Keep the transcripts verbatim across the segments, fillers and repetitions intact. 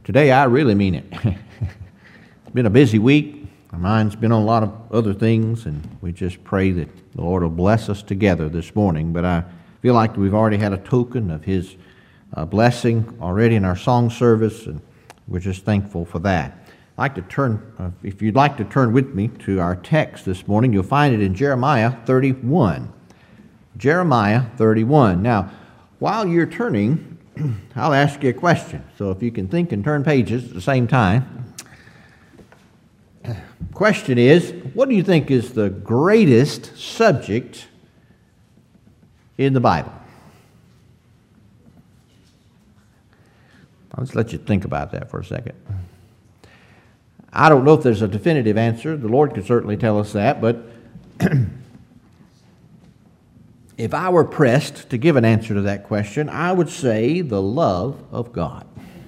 today I really mean it. It's been a busy week. Our mind's been on a lot of other things, and we just pray that the Lord will bless us together this morning. But I feel like we've already had a token of His uh, blessing already in our song service, and we're just thankful for that. I'd like to turn, uh, if you'd like to turn with me to our text this morning, you'll find it in Jeremiah thirty-one. Jeremiah thirty-one. Now, while you're turning, I'll ask you a question. So if you can think and turn pages at the same time. Question is, what do you think is the greatest subject in the Bible? I'll just let you think about that for a second. I don't know if there's a definitive answer. The Lord could certainly tell us that, but if I were pressed to give an answer to that question, I would say the love of God.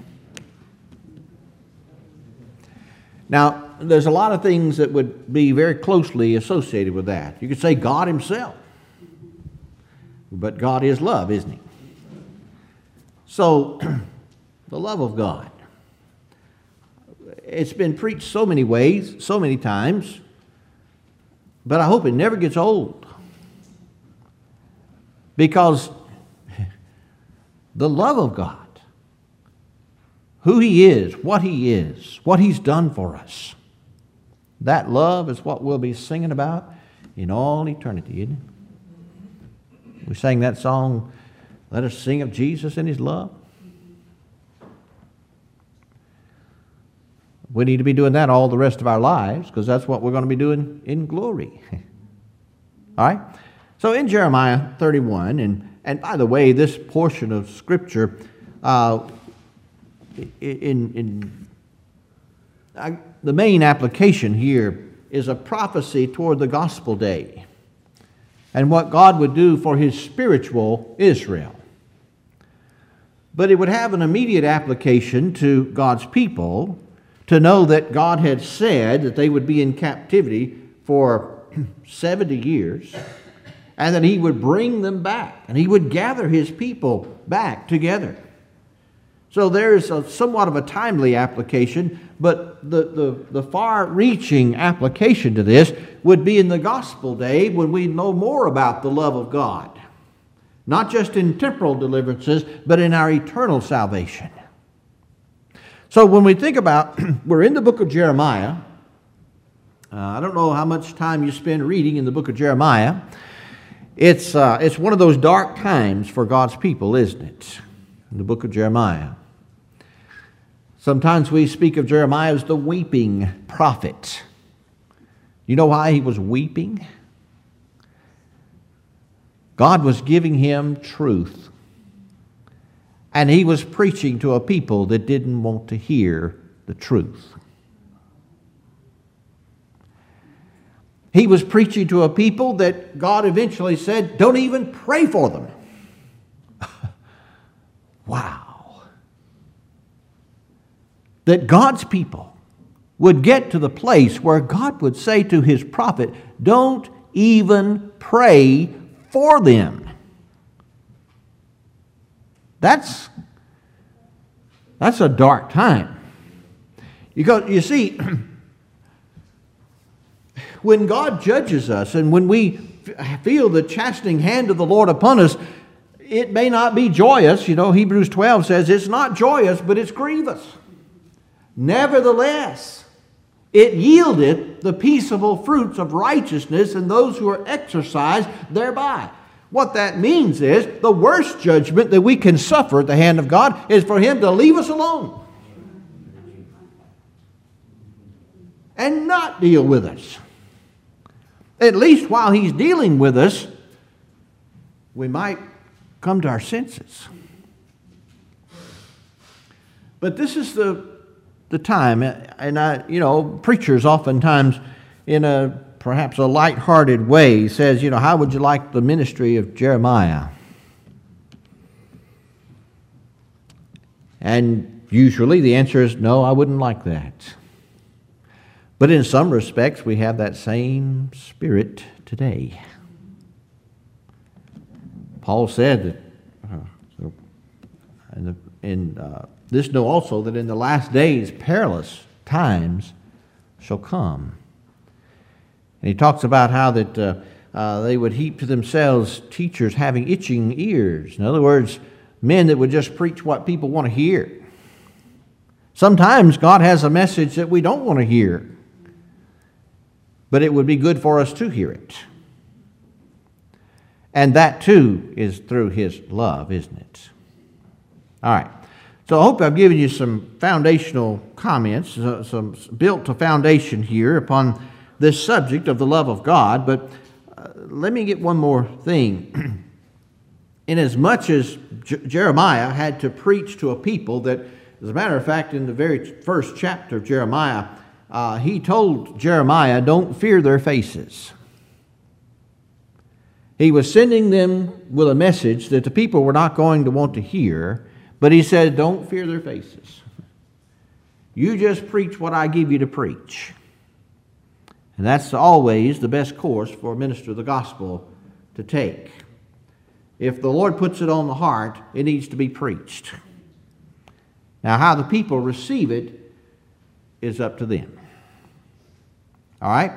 Now, there's a lot of things that would be very closely associated with that. You could say God Himself. But God is love, isn't He? So, the love of God. It's been preached so many ways, so many times, but I hope it never gets old. Because the love of God, who He is, what He is, what He's done for us, that love is what we'll be singing about in all eternity, isn't it? We sang that song, "Let us sing of Jesus and His love." We need to be doing that all the rest of our lives, because that's what we're going to be doing in glory. All right? So in Jeremiah thirty-one, and, and by the way, this portion of Scripture, uh, in, in I, the main application here is a prophecy toward the gospel day and what God would do for His spiritual Israel. But it would have an immediate application to God's people to know that God had said that they would be in captivity for seventy years, and that He would bring them back, and He would gather His people back together. So there's a, somewhat of a timely application, but the, the, the far-reaching application to this would be in the gospel day, when we know more about the love of God. Not just in temporal deliverances, but in our eternal salvation. So when we think about, we're in the book of Jeremiah. Uh, I don't know how much time you spend reading in the book of Jeremiah. It's, uh, it's one of those dark times for God's people, isn't it? In the book of Jeremiah. Sometimes we speak of Jeremiah as the weeping prophet. You know why he was weeping? God was giving him truth. And he was preaching to a people that didn't want to hear the truth. He was preaching to a people that God eventually said, don't even pray for them. Wow. That God's people would get to the place where God would say to His prophet, don't even pray for them. That's, that's a dark time. You, go, you see, when God judges us and when we feel the chastening hand of the Lord upon us, it may not be joyous. You know, Hebrews twelve says it's not joyous, but it's grievous. Nevertheless, it yieldeth the peaceable fruits of righteousness in those who are exercised thereby. What that means is the worst judgment that we can suffer at the hand of God is for Him to leave us alone and not deal with us. At least while He's dealing with us, we might come to our senses. But this is the, the time, and I, you know, preachers oftentimes in a perhaps a light-hearted way says, you know, how would you like the ministry of Jeremiah? And usually the answer is, no, I wouldn't like that. But in some respects, we have that same spirit today. Paul said that uh, in, the, in uh, This know also that in the last days perilous times shall come. And he talks about how that uh, uh, they would heap to themselves teachers having itching ears. In other words, men that would just preach what people want to hear. Sometimes God has a message that we don't want to hear, but it would be good for us to hear it. And that too is through His love, isn't it? All right. So I hope I've given you some foundational comments, uh, some built a foundation here upon this subject of the love of God. But uh, let me get one more thing. Inasmuch as J- Jeremiah had to preach to a people that, as a matter of fact, in the very first chapter of Jeremiah, uh, he told Jeremiah, don't fear their faces. He was sending them with a message that the people were not going to want to hear, but he said, don't fear their faces. You just preach what I give you to preach. And that's always the best course for a minister of the gospel to take. If the Lord puts it on the heart, it needs to be preached. Now, how the people receive it is up to them. All right?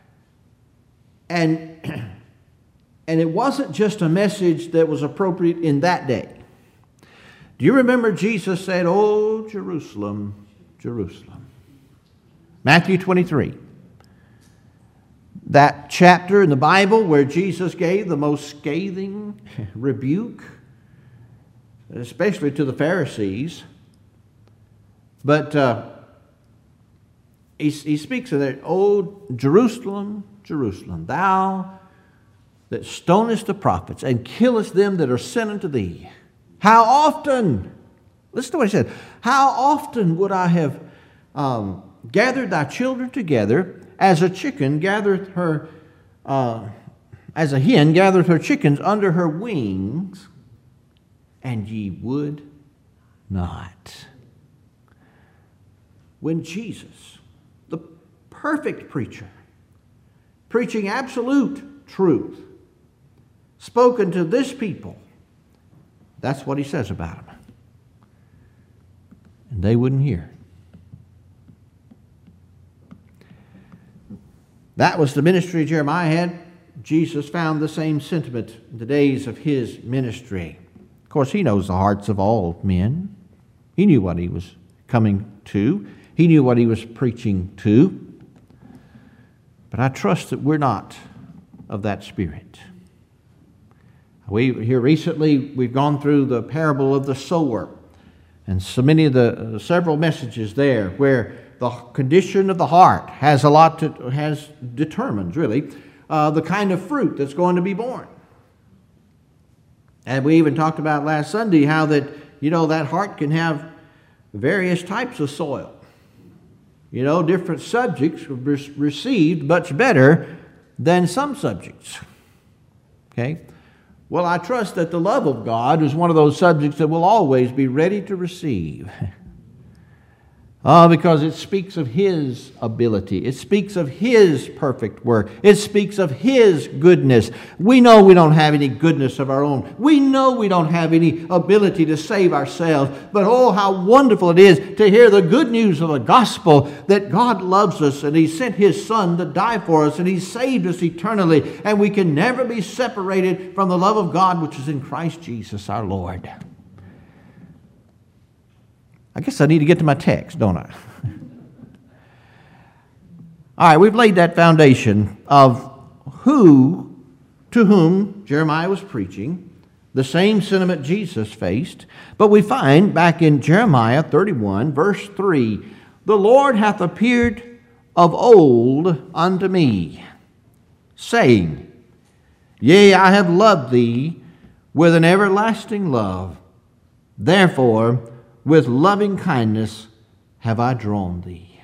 And, and it wasn't just a message that was appropriate in that day. Do you remember Jesus said, "Oh, Jerusalem, Jerusalem"? Matthew twenty-three. That chapter in the Bible where Jesus gave the most scathing rebuke, especially to the Pharisees. But uh, he, he speaks of that, "Oh, Jerusalem, Jerusalem, thou that stonest the prophets and killest them that are sent unto thee. How often," listen to what he said, "how often would I have um, gathered thy children together as a chicken gathereth her, uh, as a hen gathereth her chickens under her wings, and ye would not." When Jesus, the perfect preacher, preaching absolute truth, spoken to this people, that's what he says about them. And they wouldn't hear. That was the ministry Jeremiah had. Jesus found the same sentiment in the days of his ministry. Of course, he knows the hearts of all men. He knew what he was coming to. He knew what he was preaching to. But I trust that we're not of that spirit. We here recently, we've gone through the parable of the sower, and so many of the uh, several messages there where the condition of the heart has a lot to has determined really uh, the kind of fruit that's going to be born. And we even talked about last Sunday how that you know that heart can have various types of soil. You know, different subjects re- received much better than some subjects. Okay. Well, I trust that the love of God is one of those subjects that we'll always be ready to receive. Uh, because it speaks of His ability. It speaks of His perfect work. It speaks of His goodness. We know we don't have any goodness of our own. We know we don't have any ability to save ourselves. But oh, how wonderful it is to hear the good news of the gospel that God loves us and He sent His Son to die for us and He saved us eternally. And we can never be separated from the love of God which is in Christ Jesus our Lord. I guess I need to get to my text, don't I? All right, we've laid that foundation of who, to whom Jeremiah was preaching, the same sentiment Jesus faced. But we find back in Jeremiah thirty-one, verse three, "The Lord hath appeared of old unto me, saying, Yea, I have loved thee with an everlasting love. Therefore, with loving kindness have I drawn thee."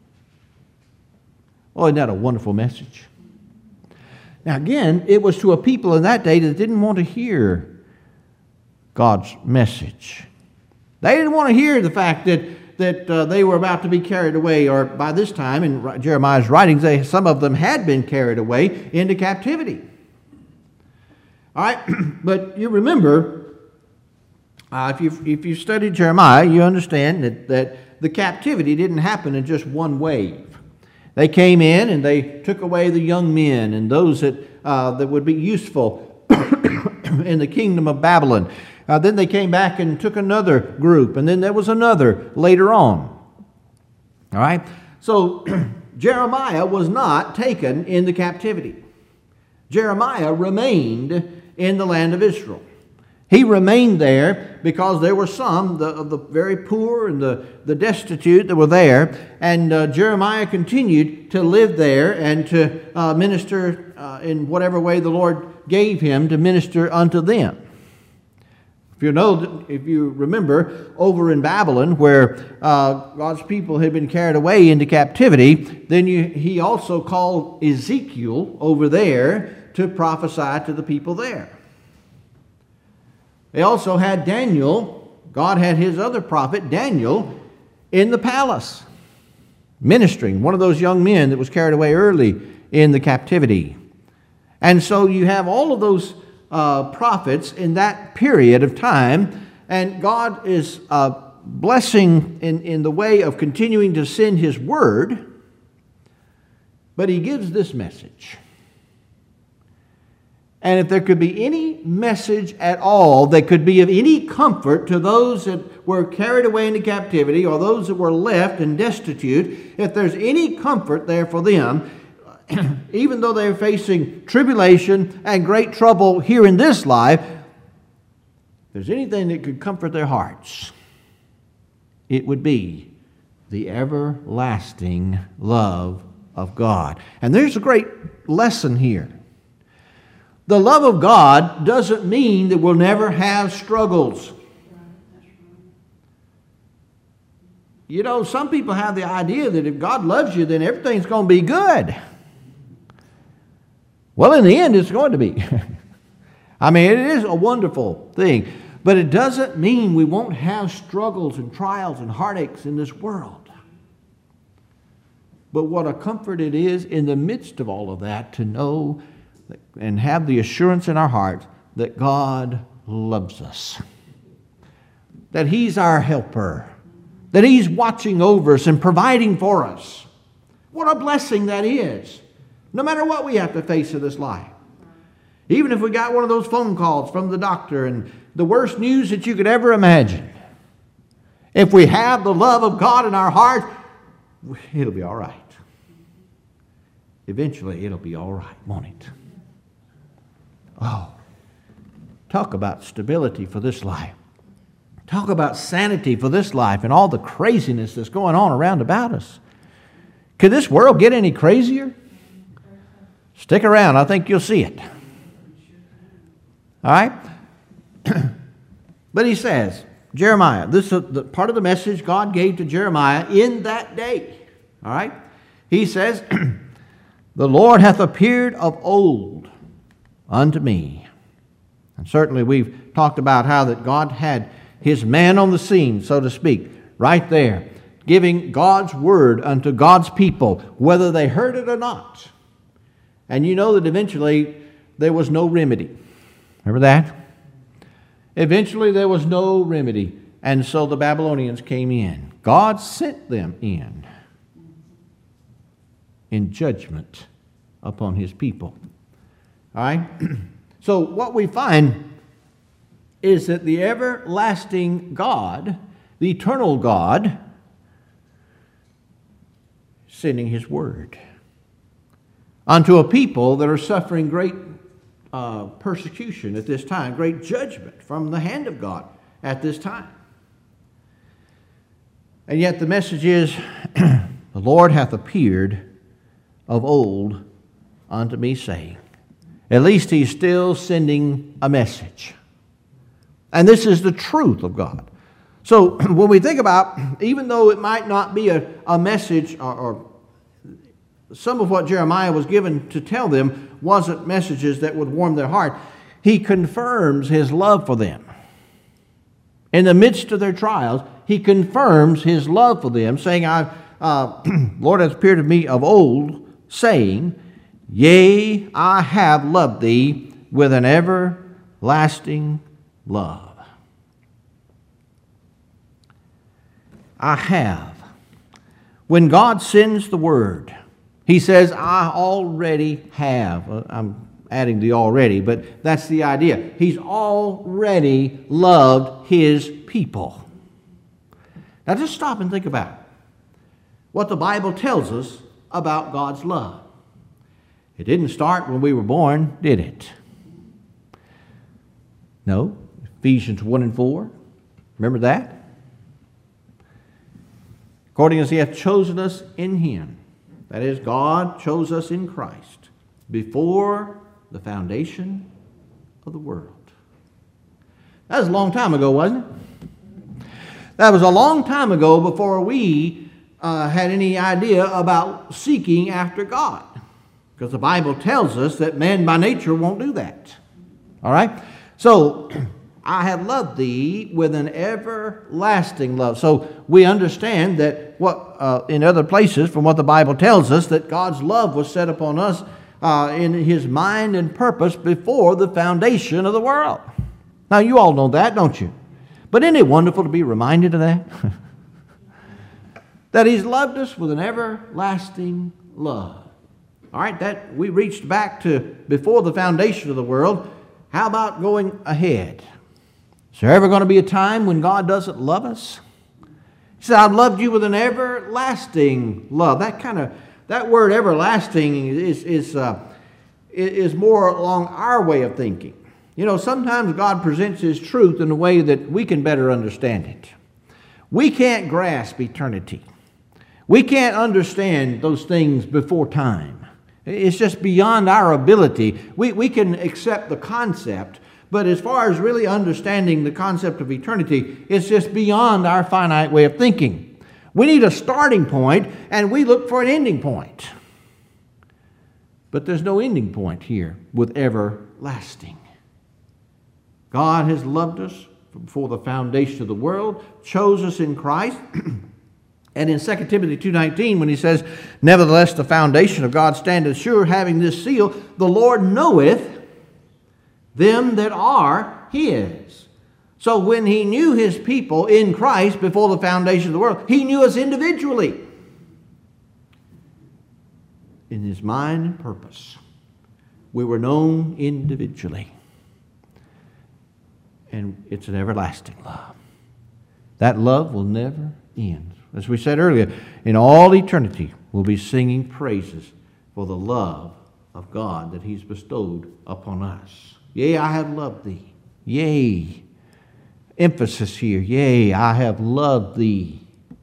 Oh, isn't that a wonderful message? Now again, it was to a people in that day that didn't want to hear God's message. They didn't want to hear the fact that, that uh, they were about to be carried away, or by this time in Jeremiah's writings, they, some of them had been carried away into captivity. All right, but you remember, Uh, if you if you studied Jeremiah, you understand that, that the captivity didn't happen in just one wave. They came in and they took away the young men and those that uh, that would be useful in the kingdom of Babylon. Uh, then they came back and took another group, and then there was another later on. All right? So Jeremiah was not taken into captivity. Jeremiah remained in the land of Israel. He remained there because there were some the, of the very poor and the, the destitute that were there, and uh, Jeremiah continued to live there and to uh, minister uh, in whatever way the Lord gave him to minister unto them. If you know, if you remember, over in Babylon, where uh, God's people had been carried away into captivity, then you, he also called Ezekiel over there to prophesy to the people there. They also had Daniel. God had his other prophet, Daniel, in the palace, ministering, one of those young men that was carried away early in the captivity. And so you have all of those Uh, prophets in that period of time, and God is uh, blessing in, in the way of continuing to send His Word, but He gives this message. And if there could be any message at all that could be of any comfort to those that were carried away into captivity or those that were left and destitute, if there's any comfort there for them, even though they're facing tribulation and great trouble here in this life, if there's anything that could comfort their hearts, it would be the everlasting love of God. And there's a great lesson here. The love of God doesn't mean that we'll never have struggles. You know, some people have the idea that if God loves you, then everything's going to be good. Well, in the end, it's going to be. I mean, it is a wonderful thing. But it doesn't mean we won't have struggles and trials and heartaches in this world. But what a comfort it is in the midst of all of that to know and have the assurance in our hearts that God loves us. That He's our helper. That He's watching over us and providing for us. What a blessing that is. No matter what we have to face in this life. Even if we got one of those phone calls from the doctor and the worst news that you could ever imagine. If we have the love of God in our hearts, it'll be all right. Eventually, it'll be all right, won't it? Oh, talk about stability for this life. Talk about sanity for this life and all the craziness that's going on around about us. Could this world get any crazier? Stick around. I think you'll see it. All right? But he says, Jeremiah, this is the part of the message God gave to Jeremiah in that day. All right? He says, the Lord hath appeared of old unto me. And certainly we've talked about how that God had His man on the scene, so to speak, right there, giving God's word unto God's people, whether they heard it or not. And you know that eventually there was no remedy. Remember that? Eventually there was no remedy. And so the Babylonians came in. God sent them in in judgment upon His people. All right? So what we find is that the everlasting God, the eternal God, is sending His word unto a people that are suffering great uh, persecution at this time, great judgment from the hand of God at this time. And yet the message is, the Lord hath appeared of old unto me, saying. At least He's still sending a message. And this is the truth of God. So when we think about, even though it might not be a, a message or, or some of what Jeremiah was given to tell them wasn't messages that would warm their heart, he confirms his love for them. In the midst of their trials, he confirms his love for them, saying, I, uh, Lord hath appeared to me of old, saying, Yea, I have loved thee with an everlasting love. I have. When God sends the Word, He says, I already have. I'm adding the already, but that's the idea. He's already loved His people. Now just stop and think about what the Bible tells us about God's love. It didn't start when we were born, did it? No. Ephesians one and four. Remember that? According as He hath chosen us in Him. That is, God chose us in Christ before the foundation of the world. That was a long time ago, wasn't it? That was a long time ago before we uh, had any idea about seeking after God. Because the Bible tells us that man by nature won't do that. All right? So, I have loved thee with an everlasting love. So we understand that what uh, in other places from what the Bible tells us that God's love was set upon us uh, in His mind and purpose before the foundation of the world. Now you all know that, don't you? But isn't it wonderful to be reminded of that? That He's loved us with an everlasting love. All right, that we reached back to before the foundation of the world. How about going ahead? Is there ever going to be a time when God doesn't love us? He said, I've loved you with an everlasting love. That kind of, that word everlasting is, is, uh, is more along our way of thinking. You know, sometimes God presents His truth in a way that we can better understand it. We can't grasp eternity. We can't understand those things before time. It's just beyond our ability. We, we can accept the concept, but as far as really understanding the concept of eternity, it's just beyond our finite way of thinking. We need a starting point, and we look for an ending point. But there's no ending point here with everlasting. God has loved us before the foundation of the world, chose us in Christ. And in Second Timothy two nineteen, when he says, nevertheless the foundation of God standeth sure, having this seal, the Lord knoweth them that are His. So when He knew His people in Christ before the foundation of the world, He knew us individually. In His mind and purpose, we were known individually. And it's an everlasting love. That love will never end. As we said earlier, in all eternity, we'll be singing praises for the love of God that He's bestowed upon us. Yea, I have loved thee. Yea. Emphasis here. Yea, I have loved thee.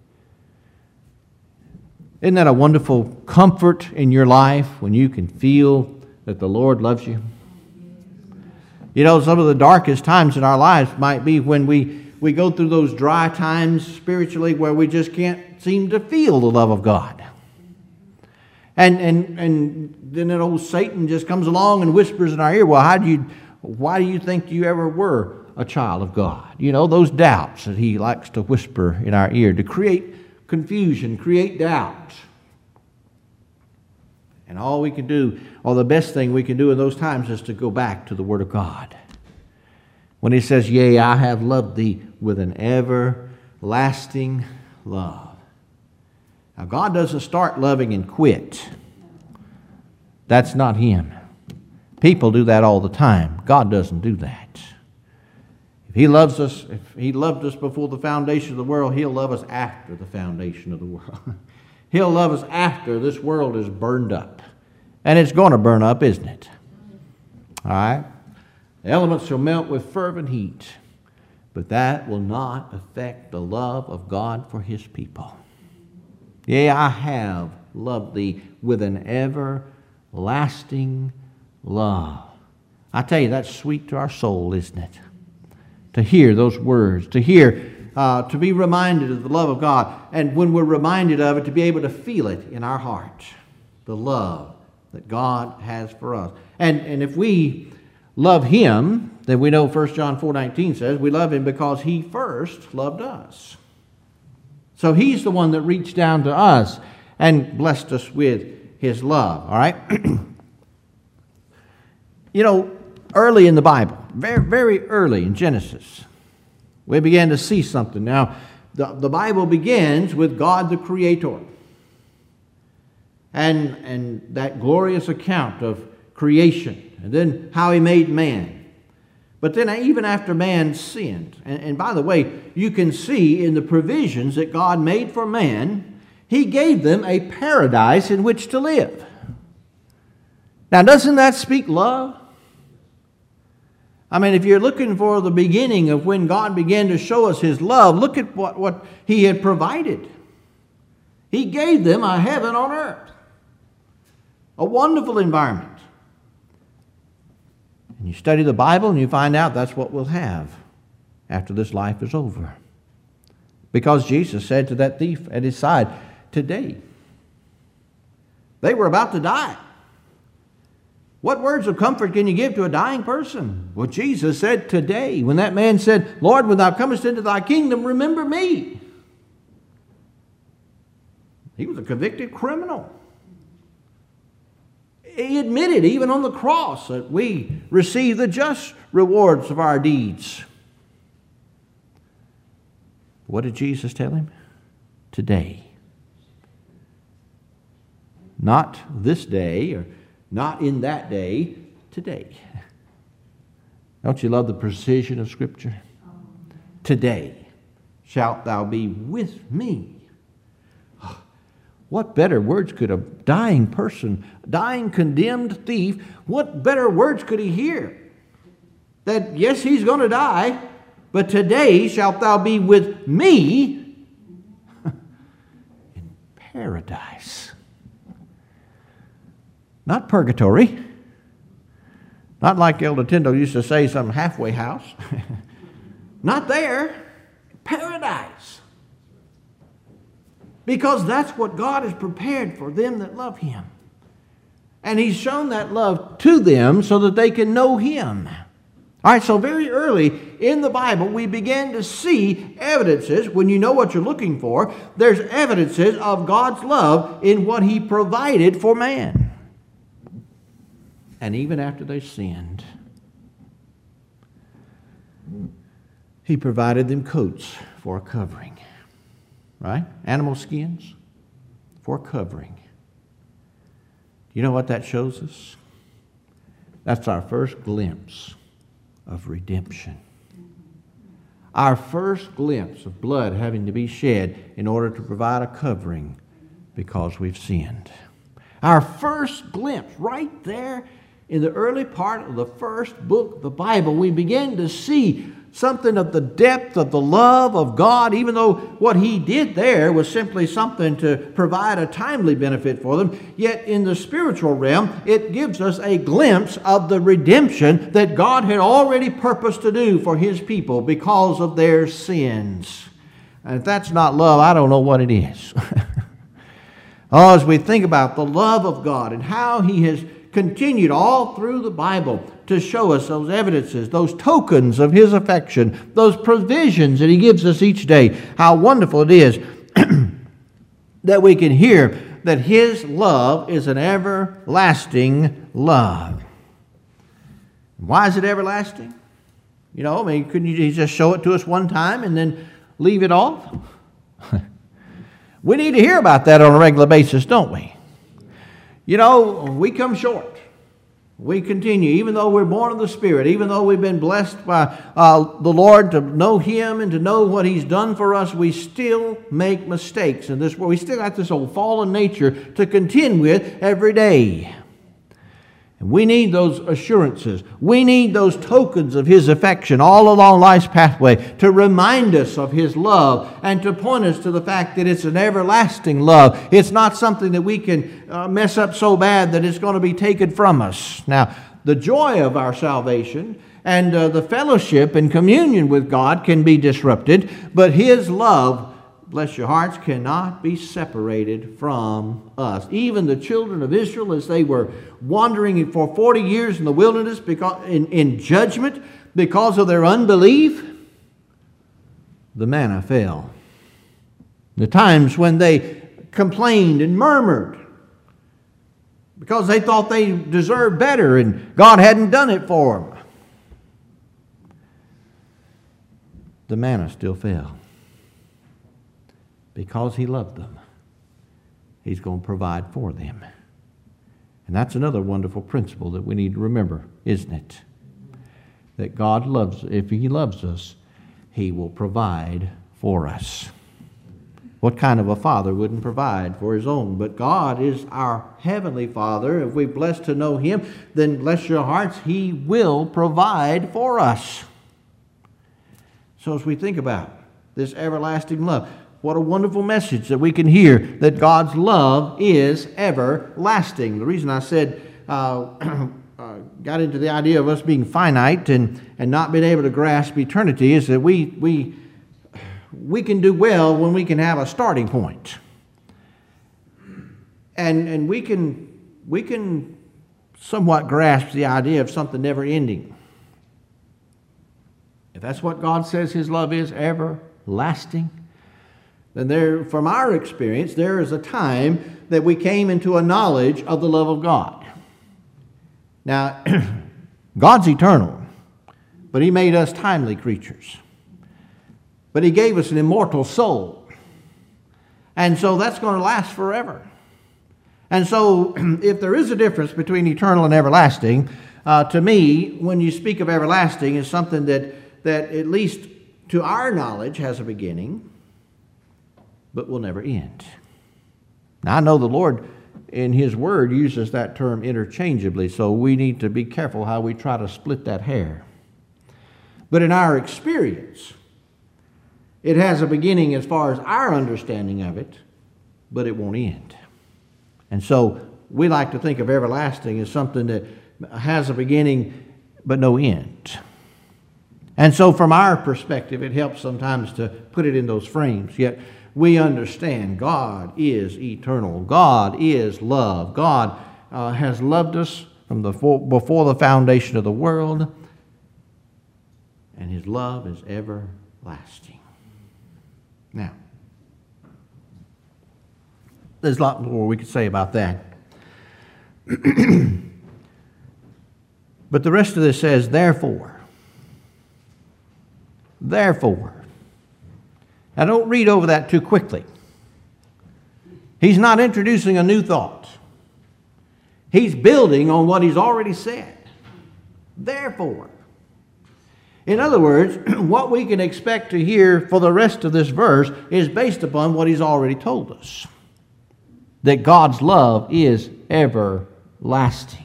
Isn't that a wonderful comfort in your life when you can feel that the Lord loves you? You know, some of the darkest times in our lives might be when we, we go through those dry times spiritually where we just can't seem to feel the love of God. And and and then that old Satan just comes along and whispers in our ear, well, how do you, why do you think you ever were a child of God? You know, those doubts that he likes to whisper in our ear to create confusion, create doubt. And all we can do, or the best thing we can do in those times is to go back to the Word of God. When he says, yea, I have loved thee with an everlasting love. Now, God doesn't start loving and quit. That's not Him. People do that all the time. God doesn't do that. If He loves us, if He loved us before the foundation of the world, He'll love us after the foundation of the world. He'll love us after this world is burned up. And it's going to burn up, isn't it? All right? The elements shall melt with fervent heat, but that will not affect the love of God for His people. Yea, I have loved thee with an everlasting love. I tell you, that's sweet to our soul, isn't it? To hear those words, to hear, uh, to be reminded of the love of God. And when we're reminded of it, to be able to feel it in our heart. The love that God has for us. And, and if we love Him, then we know First John four nineteen says, we love Him because He first loved us. So He's the one that reached down to us and blessed us with His love. All right? You know, early in the Bible, very, very early in Genesis, we began to see something. Now, the, the Bible begins with God the Creator. And, and that glorious account of creation, and then how He made man. But then even after man sinned, and, and by the way, you can see in the provisions that God made for man, He gave them a paradise in which to live. Now, doesn't that speak love? I mean, if you're looking for the beginning of when God began to show us His love, look at what, what He had provided. He gave them a heaven on earth. A wonderful environment. And you study the Bible and you find out that's what we'll have after this life is over. Because Jesus said to that thief at His side, today. They were about to die. What words of comfort can you give to a dying person? Well, Jesus said today, when that man said, Lord, when thou comest into thy kingdom, remember me. He was a convicted criminal. He admitted, even on the cross, that we receive the just rewards of our deeds. What did Jesus tell him? Today. Not this day, or not in that day, today. Don't you love the precision of Scripture? Today shalt thou be with me. What better words could a dying person, dying condemned thief, what better words could he hear? That yes, he's going to die, but today shalt thou be with me in paradise. Not purgatory. Not like Elder Tyndall used to say, some halfway house. Not there. Paradise. Because that's what God has prepared for them that love Him. And He's shown that love to them so that they can know Him. All right, so very early in the Bible, we begin to see evidences, when you know what you're looking for, there's evidences of God's love in what He provided for man. And even after they sinned, He provided them coats for a covering. Right? Animal skins for covering. You know what that shows us? That's our first glimpse of redemption. Our first glimpse of blood having to be shed in order to provide a covering because we've sinned. Our first glimpse right there in the early part of the first book of the Bible, we begin to see something of the depth of the love of God, even though what He did there was simply something to provide a timely benefit for them. Yet in the spiritual realm, it gives us a glimpse of the redemption that God had already purposed to do for His people because of their sins. And if that's not love, I don't know what it is. Oh, as we think about the love of God and how He has continued all through the Bible to show us those evidences, those tokens of His affection, those provisions that He gives us each day. How wonderful it is that we can hear that His love is an everlasting love. Why is it everlasting? You know, I mean, couldn't you just show it to us one time and then leave it off? We need to hear about that on a regular basis, don't we? You know, we come short. We continue, even though we're born of the Spirit, even though we've been blessed by uh, the Lord to know Him and to know what He's done for us, we still make mistakes in this world. We still got this old fallen nature to contend with every day. And we need those assurances. We need those tokens of His affection all along life's pathway to remind us of His love and to point us to the fact that it's an everlasting love. It's not something that we can uh, mess up so bad that it's going to be taken from us. Now, the joy of our salvation and uh, the fellowship and communion with God can be disrupted, but His love, bless your hearts, cannot be separated from us. Even the children of Israel, as they were wandering for forty years in the wilderness because in, in judgment because of their unbelief, the manna fell. The times when they complained and murmured because they thought they deserved better and God hadn't done it for them, the manna still fell. because he loved them, he's going to provide for them. And that's another wonderful principle that we need to remember, isn't it? That God loves, if he loves us, he will provide for us. What kind of a father wouldn't provide for his own? But God is our heavenly Father. If we're blessed to know him, then bless your hearts, he will provide for us. So as we think about this everlasting love, what a wonderful message that we can hear, that God's love is everlasting. The reason I said, uh, uh, got into the idea of us being finite and, and not being able to grasp eternity is that we, we, we can do well when we can have a starting point. And, and we can, we can somewhat grasp the idea of something never ending. If that's what God says his love is, everlasting, then there, from our experience, there is a time that we came into a knowledge of the love of God. Now, God's eternal, but he made us timely creatures. But he gave us an immortal soul. And so that's going to last forever. And so if there is a difference between eternal and everlasting, uh, to me, when you speak of everlasting, is something that, that at least to our knowledge has a beginning, but will never end. Now, I know the Lord in his word uses that term interchangeably, so we need to be careful how we try to split that hair. But in our experience, it has a beginning as far as our understanding of it, but it won't end. And so we like to think of everlasting as something that has a beginning but no end. And so from our perspective, it helps sometimes to put it in those frames. Yet we understand God is eternal. God is love. God uh, has loved us from the before the foundation of the world, and his love is everlasting. Now, there's a lot more we could say about that. But the rest of this says, therefore. Therefore. Now, don't read over that too quickly. He's not introducing a new thought. He's building on what he's already said. Therefore. In other words, what we can expect to hear for the rest of this verse is based upon what he's already told us. That God's love is everlasting.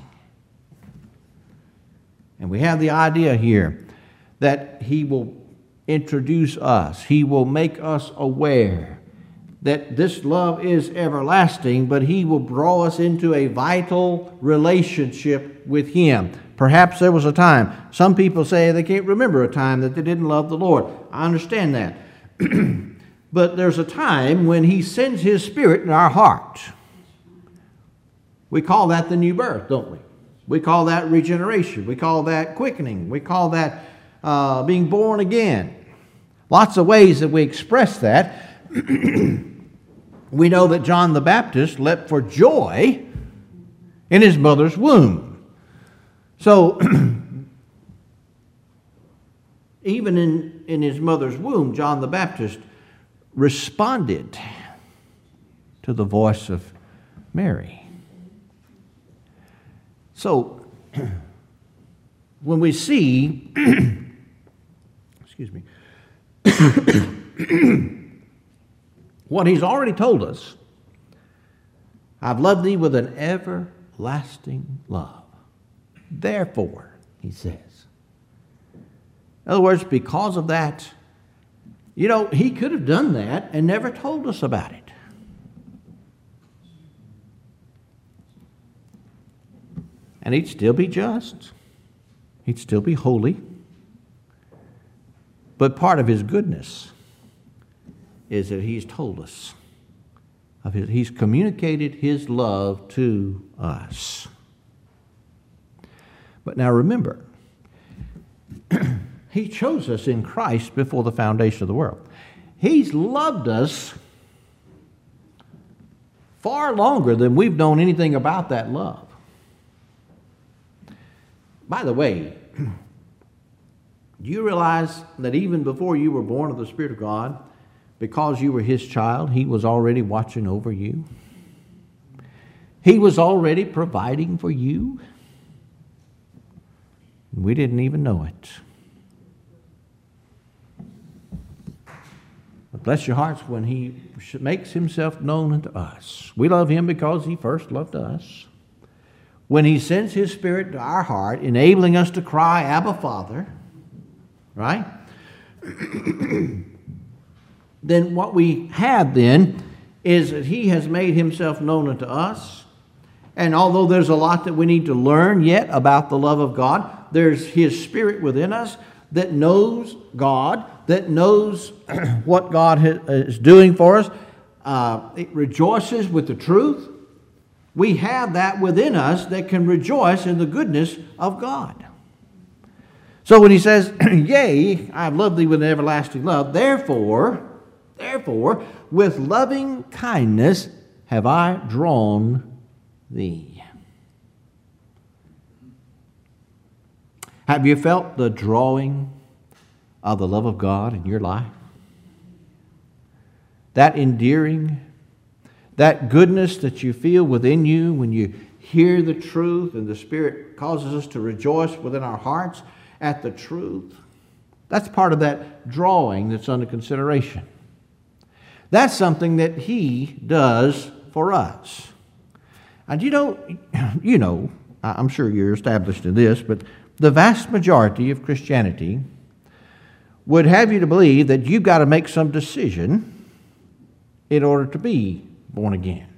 And we have the idea here that he will introduce us. He will make us aware that this love is everlasting, but he will draw us into a vital relationship with him. Perhaps there was a time. Some people say they can't remember a time that they didn't love the Lord. I understand that. But there's a time when he sends his Spirit in our heart. We call that the new birth, don't we? We call that regeneration. We call that quickening. We call that uh, being born again. Lots of ways that we express that. We know that John the Baptist leapt for joy in his mother's womb. So, even in, in his mother's womb, John the Baptist responded to the voice of Mary. So, when we see, excuse me, what he's already told us, I've loved thee with an everlasting love. Therefore, he says. In other words, because of that, you know, he could have done that and never told us about it. And he'd still be just. He'd still be holy. But part of his goodness is that he's told us of his, he's communicated his love to us. But now remember, he chose us in Christ before the foundation of the world. He's loved us far longer than we've known anything about that love. By the way, do you realize that even before you were born of the Spirit of God, because you were His child, He was already watching over you. He was already providing for you. We didn't even know it. But bless your hearts when He makes Himself known unto us. We love Him because He first loved us. When He sends His Spirit to our heart, enabling us to cry, Abba, Father, right? Then what we have then is that He has made Himself known unto us. And although there's a lot that we need to learn yet about the love of God, there's His Spirit within us that knows God, that knows what God is doing for us. Uh, it rejoices with the truth. We have that within us that can rejoice in the goodness of God. So when He says, yea, I have loved thee with an everlasting love, therefore, therefore, with loving kindness have I drawn thee. Have you felt the drawing of the love of God in your life? That endearing, that goodness that you feel within you when you hear the truth and the Spirit causes us to rejoice within our hearts at the truth. That's part of that drawing that's under consideration. That's something that He does for us. And you know, you know, I'm sure you're established in this, but the vast majority of Christianity would have you to believe that you've got to make some decision in order to be born again.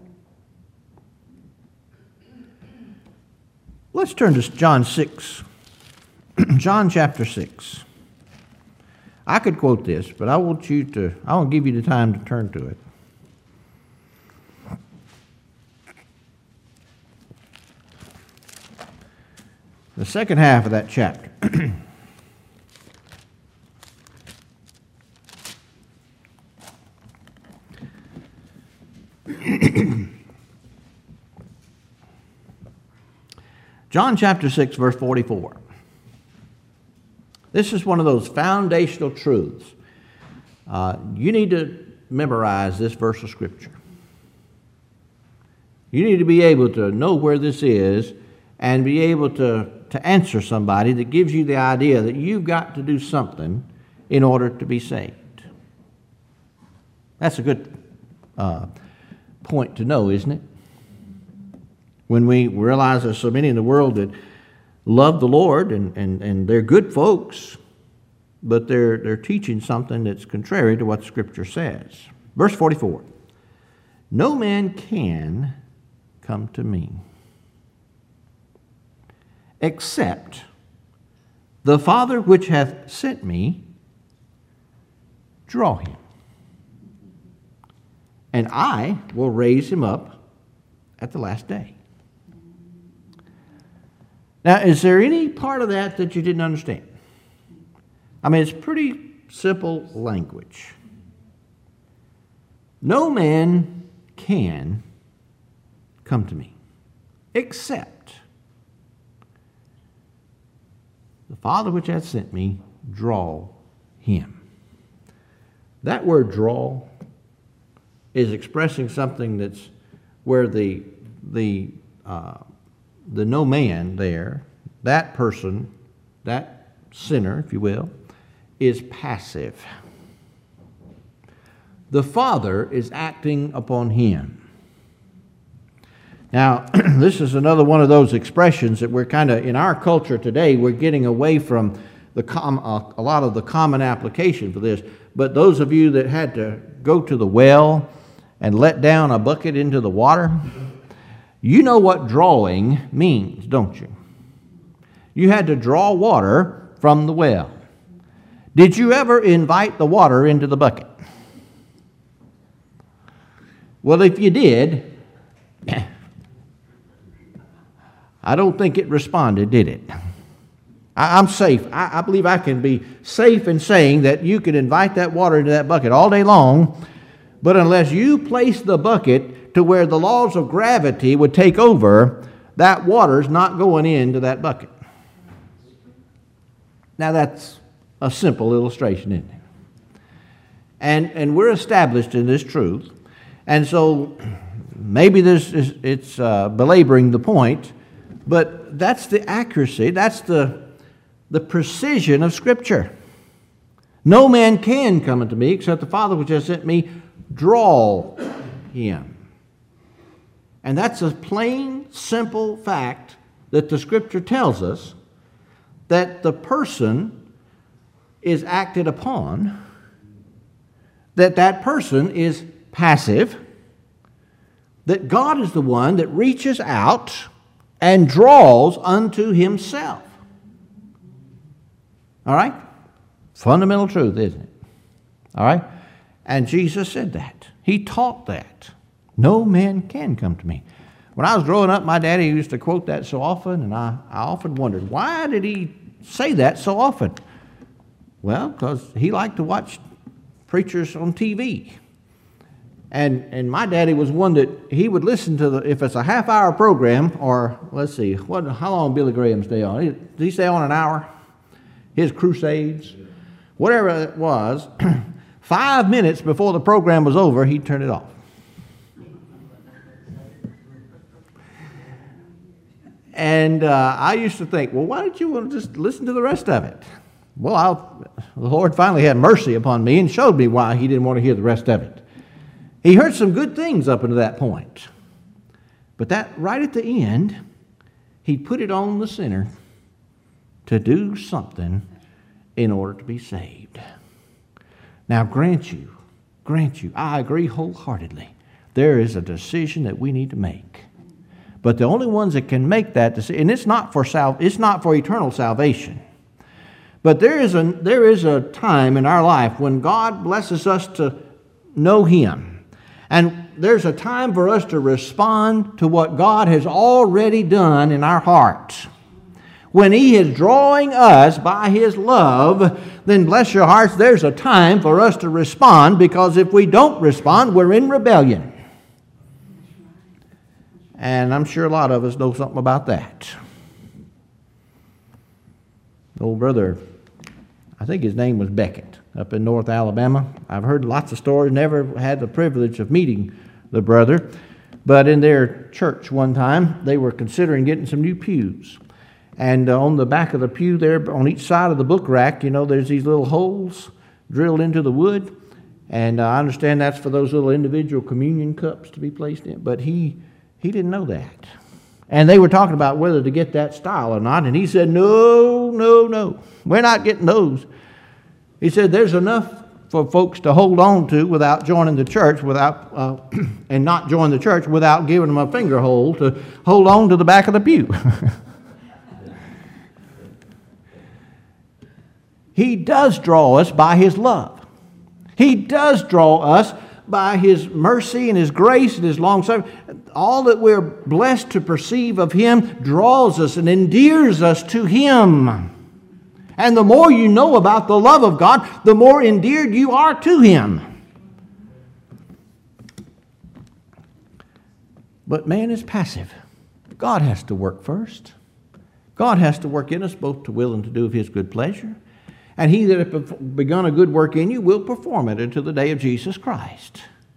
Let's turn to John six. John chapter six. I could quote this, but I want you to, I want to give you the time to turn to it. The second half of that chapter. John chapter six, verse forty-four. This is one of those foundational truths. Uh, you need to memorize this verse of Scripture. You need to be able to know where this is and be able to, to answer somebody that gives you the idea that you've got to do something in order to be saved. That's a good uh, point to know, isn't it? When we realize there's so many in the world that love the Lord and, and, and they're good folks, but they're, they're teaching something that's contrary to what Scripture says. Verse forty-four, no man can come to me except the Father which hath sent me draw him, and I will raise him up at the last day. Now, is there any part of that that you didn't understand? I mean, it's pretty simple language. No man can come to me except the Father which hath sent me draw him. That word draw is expressing something that's where the the uh, the no man there, that person, that sinner, if you will, is passive. The Father is acting upon him. Now, this is another one of those expressions that we're kind of, in our culture today, we're getting away from the com- uh, a lot of the common application for this. But those of you that had to go to the well and let down a bucket into the water, you know what drawing means, don't you? You had to draw water from the well. Did you ever invite the water into the bucket? Well, if you did, I don't think it responded, did it? I, I'm safe. I, I believe I can be safe in saying that you could invite that water into that bucket all day long, but unless you place the bucket to where the laws of gravity would take over, that water's not going into that bucket. Now, that's a simple illustration, isn't it? And, and we're established in this truth. And so maybe this is, it's uh, belaboring the point, but that's the accuracy, that's the, the precision of Scripture. No man can come unto me except the Father which has sent me draw him. And that's a plain, simple fact that the Scripture tells us, that the person is acted upon, that that person is passive, that God is the one that reaches out and draws unto himself. All right? Fundamental truth, isn't it? All right? And Jesus said that. He taught that. No man can come to me. When I was growing up, my daddy used to quote that so often, and I, I often wondered, why did he say that so often? Well, because he liked to watch preachers on T V. And and my daddy was one that he would listen to, the if it's a half-hour program, or let's see, what how long Billy Graham stay on? Did he stay on an hour? His crusades? Whatever it was, five minutes before the program was over, he'd turn it off. And uh, I used to think, well, why don't you want to just listen to the rest of it? Well, I'll, the Lord finally had mercy upon me and showed me why he didn't want to hear the rest of it. He heard some good things up until that point. But that right at the end, he put it on the sinner to do something in order to be saved. Now, grant you, grant you, I agree wholeheartedly, there is a decision that we need to make. But the only ones that can make that decision, and it's not for sal- it's not for eternal salvation. But there is a there is a time in our life when God blesses us to know Him. And there's a time for us to respond to what God has already done in our hearts. When He is drawing us by His love, then bless your hearts, there's a time for us to respond, because if we don't respond, we're in rebellion. And I'm sure a lot of us know something about that. Old brother, I think his name was Beckett, up in North Alabama. I've heard lots of stories, never had the privilege of meeting the brother. But in their church one time, they were considering getting some new pews. And uh, on the back of the pew there, on each side of the book rack, you know, there's these little holes drilled into the wood. And uh, I understand that's for those little individual communion cups to be placed in. But he... He didn't know that. And they were talking about whether to get that style or not. And he said, no, no, no. We're not getting those. He said, there's enough for folks to hold on to without joining the church, without uh, and not join the church without giving them a finger hold to hold on to the back of the pew. He does draw us by His love. He does draw us by His mercy and His grace and His long-suffering. All that we're blessed to perceive of Him draws us and endears us to Him. And the more you know about the love of God, the more endeared you are to Him. But man is passive. God has to work first. God has to work in us both to will and to do of His good pleasure. And He that hath begun a good work in you will perform it until the day of Jesus Christ.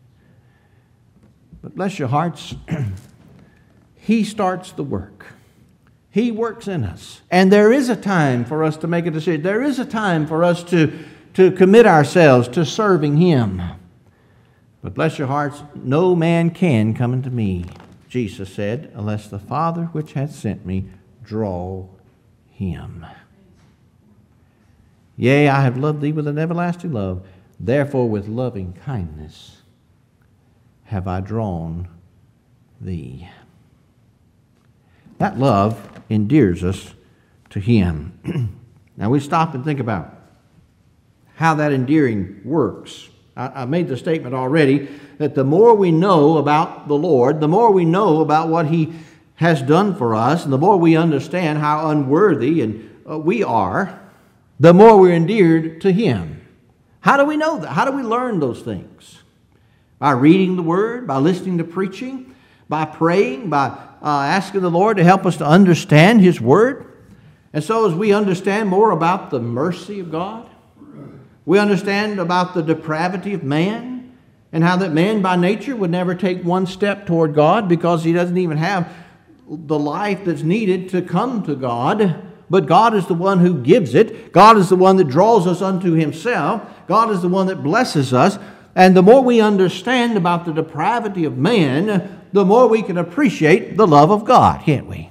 But bless your hearts, He starts the work. He works in us. And there is a time for us to make a decision. There is a time for us to, to commit ourselves to serving Him. But bless your hearts, no man can come unto me, Jesus said, unless the Father which hath sent me draw him. Yea, I have loved thee with an everlasting love. Therefore with loving kindness have I drawn thee. That love endears us to Him. Now we stop and think about how that endearing works. I, I made the statement already that the more we know about the Lord, the more we know about what He has done for us, and the more we understand how unworthy and uh, we are, the more we're endeared to Him. How do we know that? How do we learn those things? By reading the Word, by listening to preaching, by praying, by uh, asking the Lord to help us to understand His Word. And so as we understand more about the mercy of God, We understand about the depravity of man and how that man by nature would never take one step toward God because he doesn't even have the life that's needed to come to God. But God is the one who gives it. God is the one that draws us unto himself. God is the one that blesses us. And the more we understand about the depravity of man, the more we can appreciate the love of God, can't we?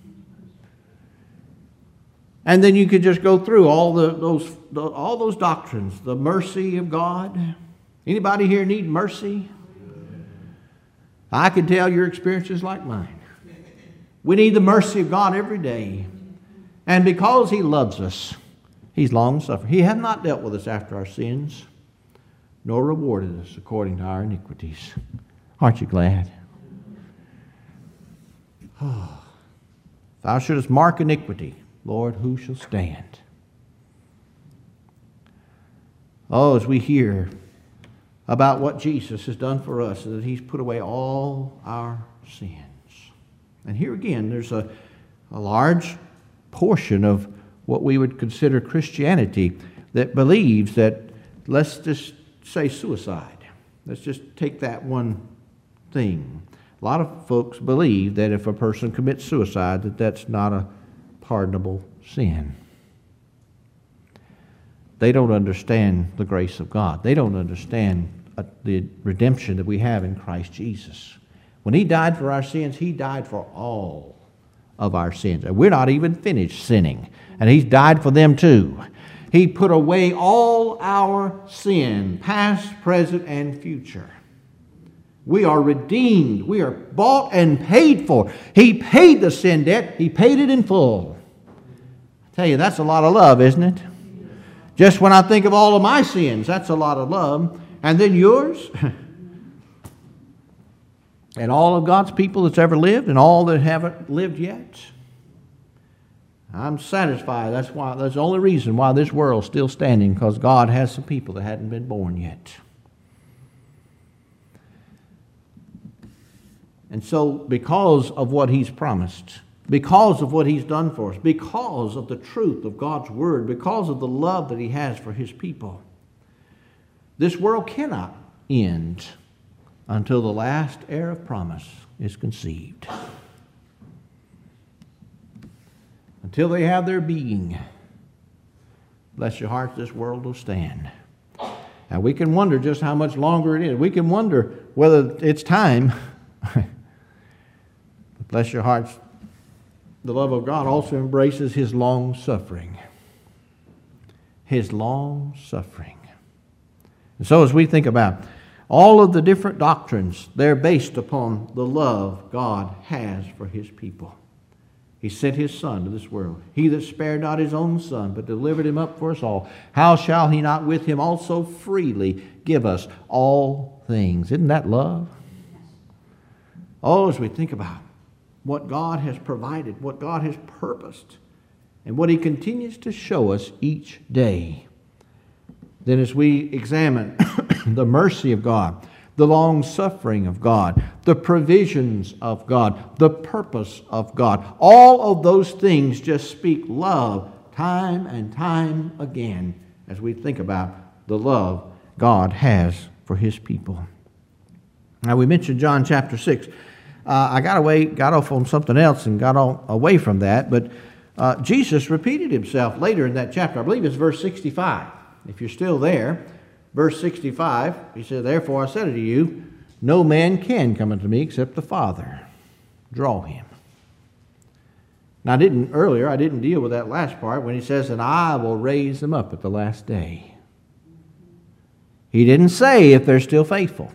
And then you could just go through all the, those the, all those doctrines, the mercy of God. Anybody here need mercy? I can tell your experience is like mine. We need the mercy of God every day. And because he loves us, he's long-suffering. He hath not dealt with us after our sins, nor rewarded us according to our iniquities. Aren't you glad? Oh. If thou shouldest mark iniquity, Lord, who shall stand? Oh, as we hear about what Jesus has done for us, that he's put away all our sins. And here again, there's a, a large portion of what we would consider Christianity that believes that, let's just say suicide. Let's just take that one thing. A lot of folks believe that if a person commits suicide, that that's not a pardonable sin. They don't understand the grace of God. They don't understand uh, the redemption that we have in Christ Jesus. When he died for our sins, he died for all of our sins. And we're not even finished sinning. And he's died for them too. He put away all our sin, past, present, and future. We are redeemed. We are bought and paid for. He paid the sin debt. He paid it in full. I tell you, that's a lot of love, isn't it? Just when I think of all of my sins, that's a lot of love. And then yours. And all of God's people that's ever lived and all that haven't lived yet. I'm satisfied. That's why. That's the only reason why this world's still standing, because God has some people that hadn't been born yet. And so because of what he's promised, because of what he's done for us, because of the truth of God's word, because of the love that he has for his people, this world cannot end until the last heir of promise is conceived. Until they have their being, bless your hearts, this world will stand. Now we can wonder just how much longer it is. We can wonder whether it's time. Bless your hearts, the love of God also embraces his long suffering. His long suffering. And so as we think about all of the different doctrines, they're based upon the love God has for his people. He sent his Son to this world. He that spared not his own Son, but delivered him up for us all, how shall he not with him also freely give us all things? Isn't that love? Oh, as we think about what God has provided, what God has purposed, and what he continues to show us each day, then as we examine the mercy of God, the long-suffering of God, the provisions of God, the purpose of God, all of those things just speak love time and time again as we think about the love God has for his people. Now we mentioned John chapter six. Uh, I got away, got off on something else and got all, away from that, but uh, Jesus repeated himself later in that chapter. I believe it's verse sixty-five. If you're still there, verse sixty-five, he said, therefore I said unto you, no man can come unto me except the Father draw him. Now I didn't, earlier, I didn't deal with that last part when he says, and I will raise them up at the last day. He didn't say if they're still faithful.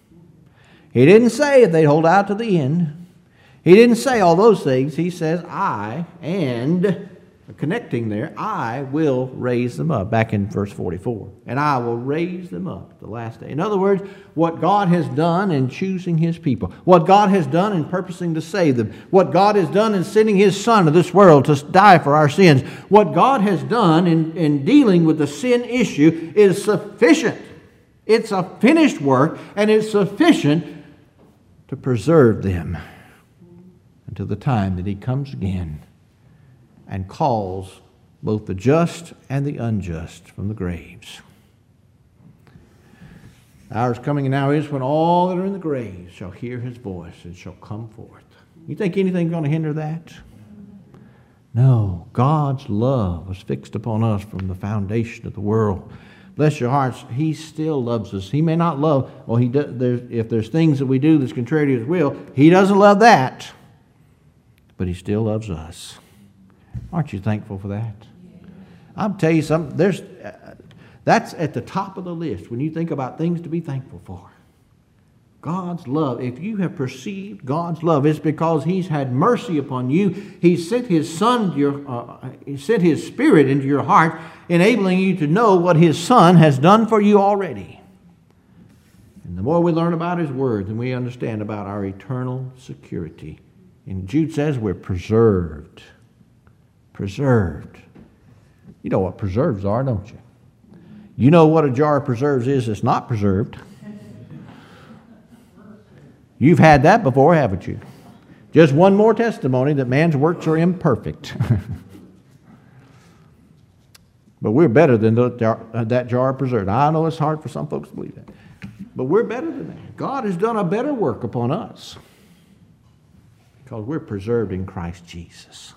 He didn't say if they hold out to the end. He didn't say all those things. He says, I, and connecting there, I will raise them up. Back in verse forty-four. And I will raise them up the last day. In other words, what God has done in choosing his people, what God has done in purposing to save them, what God has done in sending his Son to this world to die for our sins, what God has done in, in dealing with the sin issue is sufficient. It's a finished work, and it's sufficient to preserve them until the time that he comes again and calls both the just and the unjust from the graves. Hours coming now is when all that are in the grave shall hear his voice and shall come forth. You think anything's going to hinder that? No. God's love was fixed upon us from the foundation of the world. Bless your hearts, he still loves us. He may not love, well, he does, there's, if there's things that we do that's contrary to his will, he doesn't love that. But he still loves us. Aren't you thankful for that? I'll tell you something, there's, uh, that's at the top of the list when you think about things to be thankful for. God's love. If you have perceived God's love, it's because he's had mercy upon you. He sent his son, to your, uh, he sent his spirit into your heart, enabling you to know what his son has done for you already. And the more we learn about his word, then we understand about our eternal security. And Jude says we're preserved. Preserved. You know what preserves are, don't you? You know what a jar of preserves is that's not preserved. You've had that before, haven't you? Just one more testimony that man's works are imperfect. But we're better than the jar, uh, that jar of preserved. I know it's hard for some folks to believe that. But we're better than that. God has done a better work upon us because we're preserved in Christ Jesus.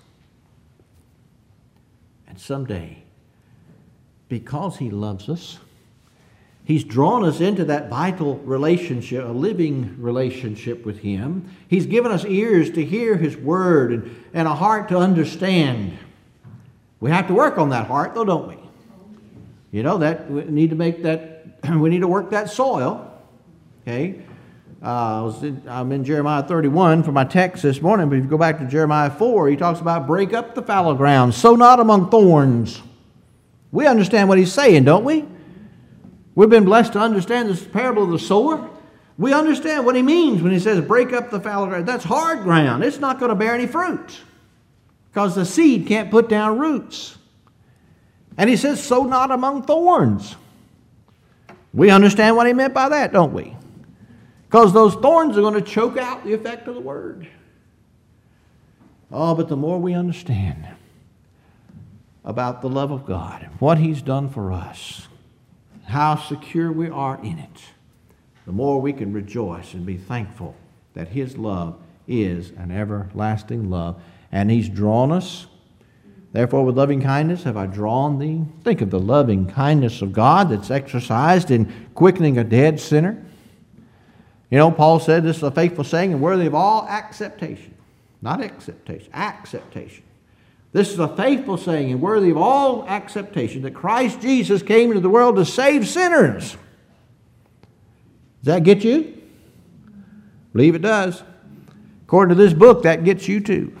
And someday, because he loves us, he's drawn us into that vital relationship, a living relationship with him. He's given us ears to hear his word and, and a heart to understand. We have to work on that heart, though, don't we? You know, that we need to make that, we need to work that soil. Okay? Uh, I was in, I'm in Jeremiah thirty-one for my text this morning, but if you go back to Jeremiah four, he talks about break up the fallow ground, sow not among thorns. We understand what he's saying, don't we? We've been blessed to understand this parable of the sower. We understand what he means when he says break up the fallow ground. That's hard ground. It's not going to bear any fruit because the seed can't put down roots. And he says sow not among thorns. We understand what he meant by that, don't we? Because those thorns are going to choke out the effect of the word. Oh, but the more we understand about the love of God, what he's done for us, how secure we are in it, the more we can rejoice and be thankful that his love is an everlasting love. And he's drawn us. Therefore, with loving kindness have I drawn thee. Think of the loving kindness of God that's exercised in quickening a dead sinner. You know, Paul said this is a faithful saying and worthy of all acceptation. Not acceptation, acceptation. This is a faithful saying and worthy of all acceptation that Christ Jesus came into the world to save sinners. Does that get you? I believe it does. According to this book, that gets you too.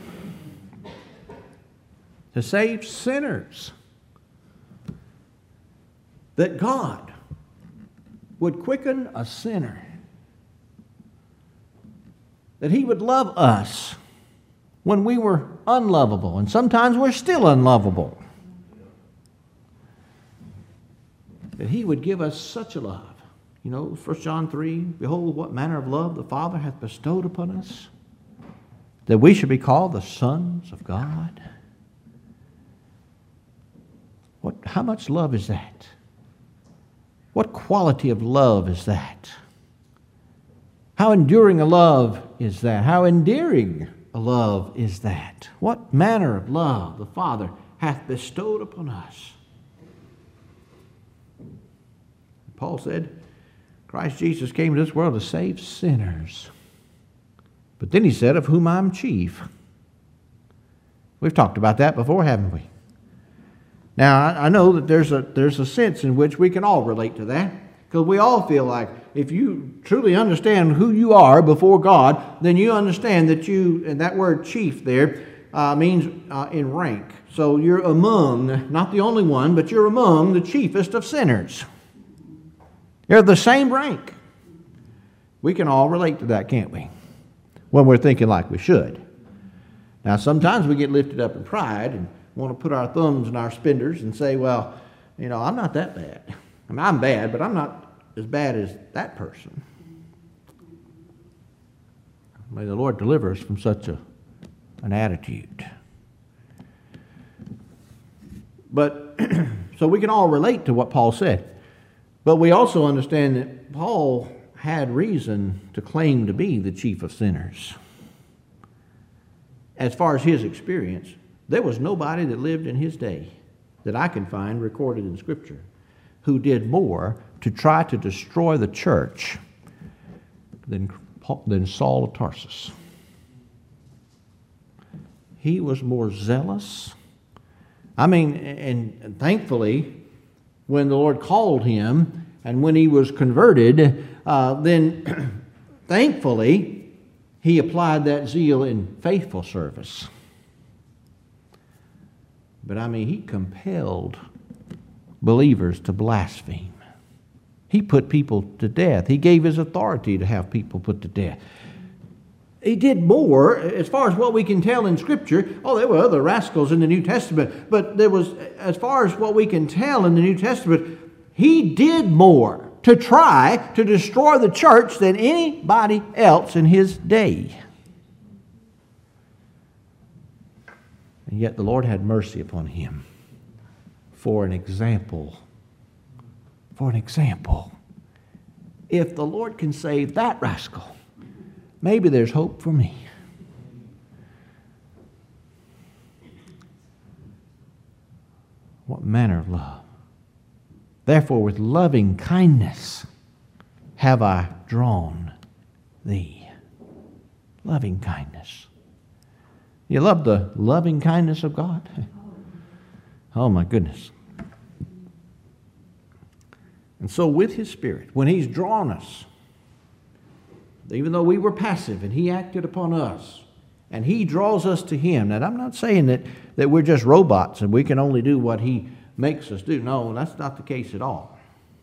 To save sinners. That God would quicken a sinner. That he would love us when we were unlovable, and sometimes we're still unlovable. That he would give us such a love. You know, First John three, behold what manner of love the Father hath bestowed upon us, that we should be called the sons of God. What, how much love is that? What quality of love is that? How enduring a love is that? How endearing a love is that? What manner of love the Father hath bestowed upon us? Paul said, Christ Jesus came to this world to save sinners. But then he said, of whom I'm chief. We've talked about that before, haven't we? Now, I, I know that there's a, there's a sense in which we can all relate to that. Because we all feel like if you truly understand who you are before God, then you understand that you, and that word chief there uh, means uh, in rank. So you're among, not the only one, but you're among the chiefest of sinners. You're the same rank. We can all relate to that, can't we? When we're thinking like we should. Now, sometimes we get lifted up in pride and want to put our thumbs in our spinders and say, well, you know, I'm not that bad. I mean, I'm bad, but I'm not as bad as that person. May the Lord deliver us from such a, an attitude. But, so we can all relate to what Paul said. But we also understand that Paul had reason to claim to be the chief of sinners. As far as his experience, there was nobody that lived in his day that I can find recorded in Scripture who did more to try to destroy the church than, than Saul of Tarsus. He was more zealous. I mean, and thankfully, when the Lord called him and when he was converted, uh, then thankfully, he applied that zeal in faithful service. But I mean, he compelled believers to blaspheme. He put people to death. He gave his authority to have people put to death. He did more, as far as what we can tell in Scripture. Oh, there were other rascals in the New Testament, but there was, as far as what we can tell in the New Testament, he did more to try to destroy the church than anybody else in his day. And yet the Lord had mercy upon him for an example. For an example. If the Lord can save that rascal, maybe there's hope for me. What manner of love? Therefore, with loving kindness have I drawn thee. Loving kindness. You love the loving kindness of God? Oh my goodness. And so with His Spirit, when He's drawn us, even though we were passive and He acted upon us, and He draws us to Him. Now, I'm not saying that, that we're just robots and we can only do what He makes us do. No, that's not the case at all.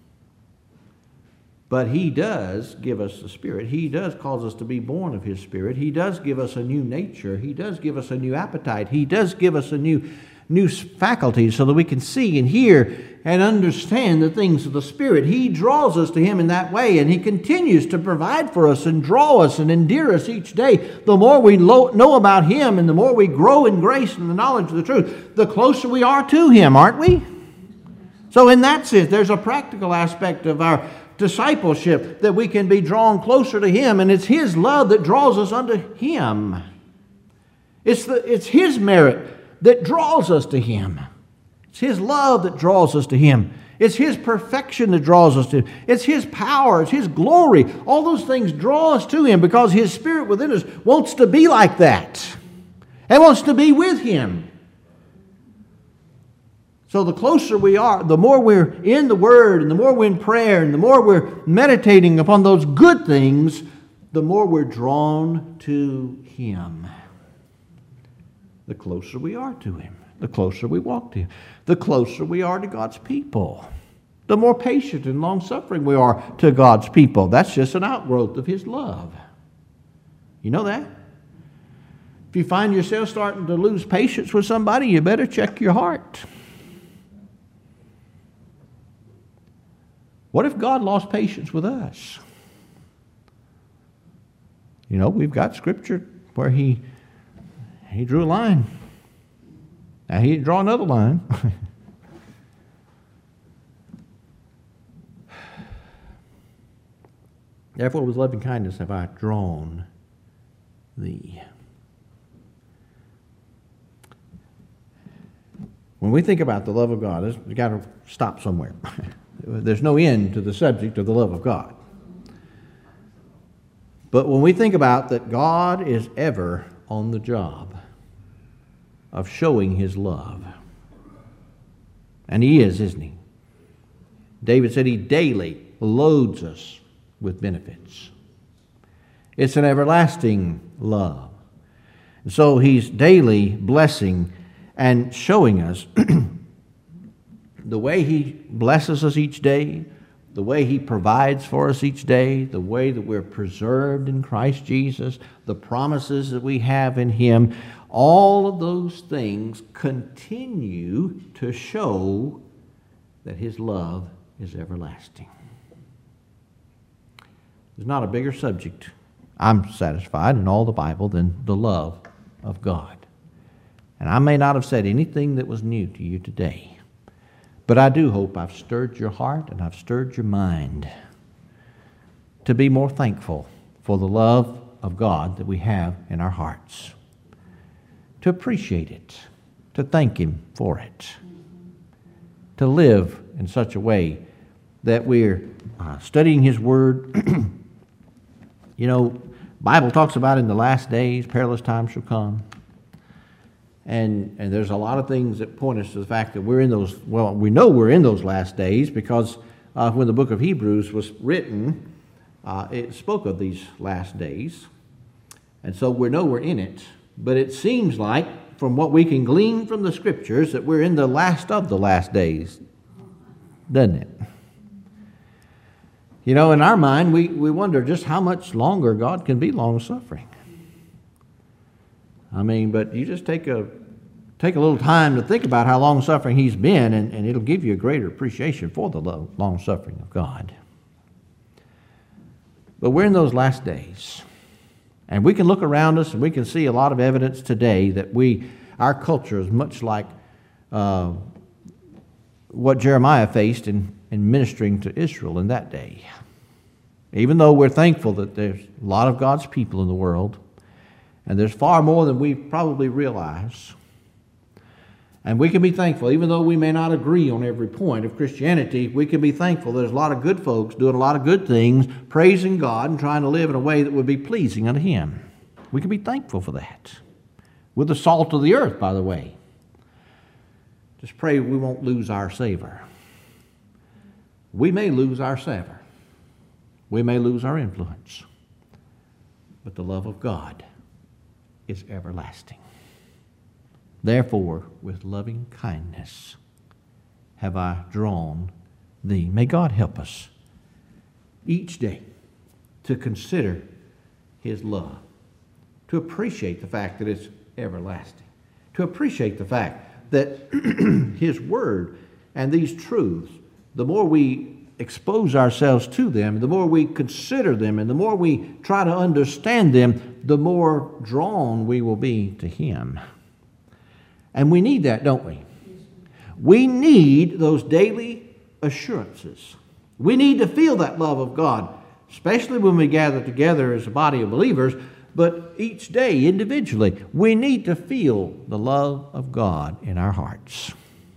But He does give us the Spirit. He does cause us to be born of His Spirit. He does give us a new nature. He does give us a new appetite. He does give us a new, new faculty so that we can see and hear and understand the things of the Spirit. He draws us to Him in that way, and He continues to provide for us and draw us and endear us each day. The more we lo- know about Him and the more we grow in grace and the knowledge of the truth, the closer we are to Him, aren't we? So in that sense, there's a practical aspect of our discipleship that we can be drawn closer to Him, and it's His love that draws us unto Him. It's, the, it's His merit that draws us to Him. It's His love that draws us to Him. It's His perfection that draws us to Him. It's His power. It's His glory. All those things draw us to Him because His Spirit within us wants to be like that and wants to be with Him. So the closer we are, the more we're in the Word and the more we're in prayer and the more we're meditating upon those good things, the more we're drawn to Him. The closer we are to Him, the closer we walk to Him, the closer we are to God's people, the more patient and long-suffering we are to God's people. That's just an outgrowth of His love. You know that? If you find yourself starting to lose patience with somebody, you better check your heart. What if God lost patience with us? You know, we've got Scripture where He He drew a line. Now, He didn't draw another line. Therefore, with loving kindness have I drawn thee. When we think about the love of God, we've got to stop somewhere. There's no end to the subject of the love of God. But when we think about that God is ever on the job of showing His love, and He is, isn't He? David said He daily loads us with benefits. It's an everlasting love. And so He's daily blessing and showing us the way He blesses us each day, the way He provides for us each day, the way that we're preserved in Christ Jesus, the promises that we have in Him, all of those things continue to show that His love is everlasting. There's not a bigger subject, I'm satisfied, in all the Bible than the love of God. And I may not have said anything that was new to you today, But I do hope I've stirred your heart and I've stirred your mind to be more thankful for the love of God that we have in our hearts, to appreciate it, to thank Him for it, to live in such a way that we're uh, studying His Word. You know, Bible talks about in the last days, perilous times shall come. And, and there's a lot of things that point us to the fact that we're in those, well, we know we're in those last days because uh, when the book of Hebrews was written, uh, it spoke of these last days. And so we know we're in it. But it seems like, from what we can glean from the Scriptures, that we're in the last of the last days, doesn't it? You know, in our mind, we, we wonder just how much longer God can be long-suffering. I mean, but you just take a take a little time to think about how long-suffering He's been, and, and it'll give you a greater appreciation for the long-suffering of God. But we're in those last days. And we can look around us and we can see a lot of evidence today that we, our culture is much like uh, what Jeremiah faced in, in ministering to Israel in that day. Even though we're thankful that there's a lot of God's people in the world, and there's far more than we probably realize. And we can be thankful, even though we may not agree on every point of Christianity, we can be thankful there's a lot of good folks doing a lot of good things, praising God and trying to live in a way that would be pleasing unto Him. We can be thankful for that. We're the salt of the earth, by the way. Just pray we won't lose our savor. We may lose our savor. We may lose our influence. But the love of God is everlasting. Therefore, with loving kindness have I drawn thee. May God help us each day to consider His love, to appreciate the fact that it's everlasting, to appreciate the fact that His Word and these truths, the more we expose ourselves to them, the more we consider them, and the more we try to understand them, the more drawn we will be to Him. And we need that, don't we? We need those daily assurances. We need to feel that love of God, especially when we gather together as a body of believers, but each day individually, we need to feel the love of God in our hearts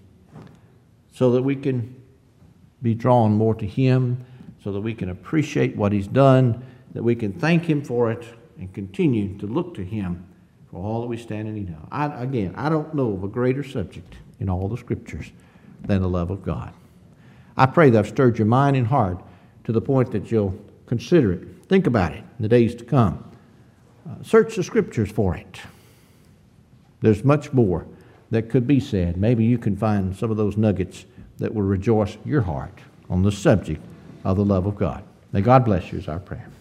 so that we can be drawn more to Him, so that we can appreciate what He's done, that we can thank Him for it, and continue to look to Him for all that we stand in need of. I, again, I don't know of a greater subject in all the Scriptures than the love of God. I pray that I've stirred your mind and heart to the point that you'll consider it. Think about it in the days to come. Uh, search the Scriptures for it. There's much more that could be said. Maybe you can find some of those nuggets that will rejoice your heart on the subject of the love of God. May God bless you is our prayer.